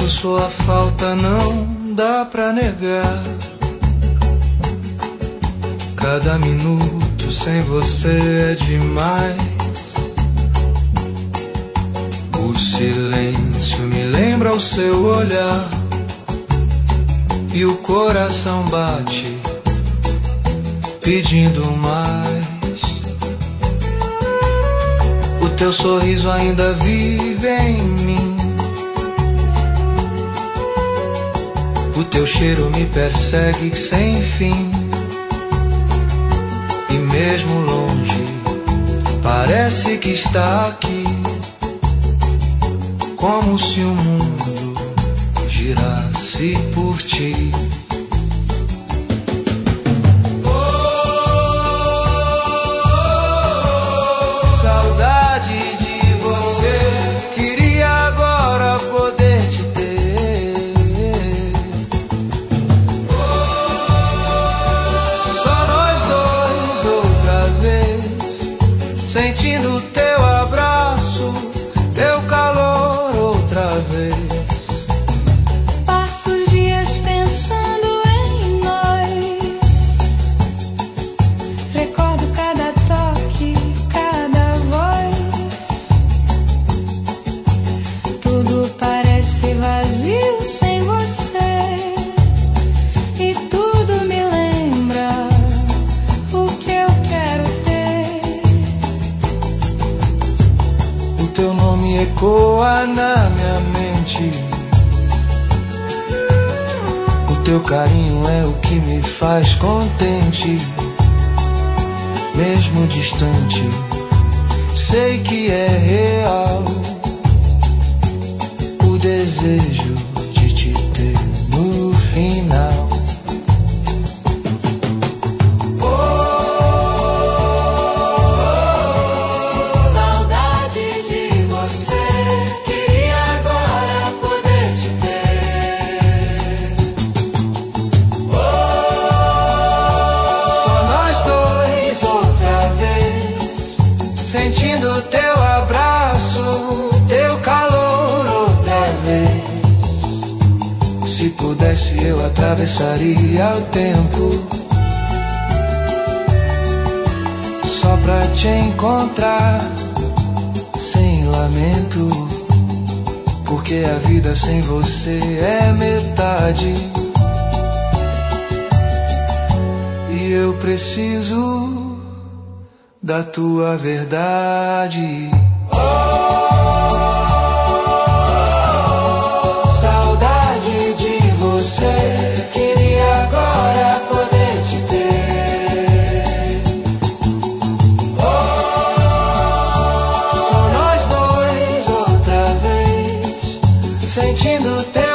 Sua falta não dá pra negar. Cada minuto sem você é demais. O silêncio me lembra o seu olhar, e o coração bate pedindo mais. O teu sorriso ainda vive em mim. O teu cheiro me persegue sem fim. E mesmo longe, parece que está aqui. Como se o mundo girasse por ti. Saudade de você, queria agora poder te ter. Só nós dois outra vez, sentindo teu abraço, teu calor outra vez. Passo os dias pensando em nós. Recordo cada toque, cada voz. Tudo parece vazio sem você. E tudo me lembra o que eu quero ter. O teu nome ecoa na minha mente. O teu carinho é o que me faz contente. Mesmo distante, sei que é real o desejo de te ter no final. Saudade de você, queria agora poder te ter. Só nós dois outra vez, sentindo teu abraço, teu calor outra vez. Se pudesse eu atravessaria o tempo, só pra te encontrar, sem lamento. Porque a vida sem você é metade. E eu preciso da tua verdade. Saudade de você, queria agora poder te ter. Só nós dois outra vez, sentindo teu